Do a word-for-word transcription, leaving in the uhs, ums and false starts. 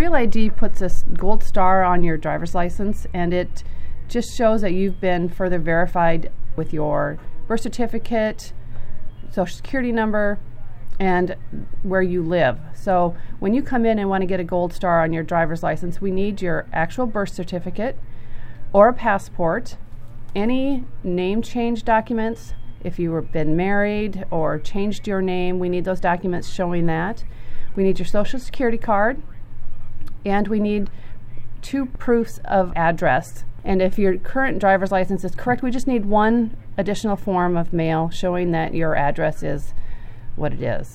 Real I D puts a gold star on your driver's license, and it just shows that you've been further verified with your birth certificate, social security number, and where you live. So when you come in and want to get a gold star on your driver's license, we need your actual birth certificate or a passport, any name change documents. If you have been married or changed your name, we need those documents showing that. We need your social security card, and we need two proofs of address. And if your current driver's license is correct, we just need one additional form of mail showing that your address is what it is.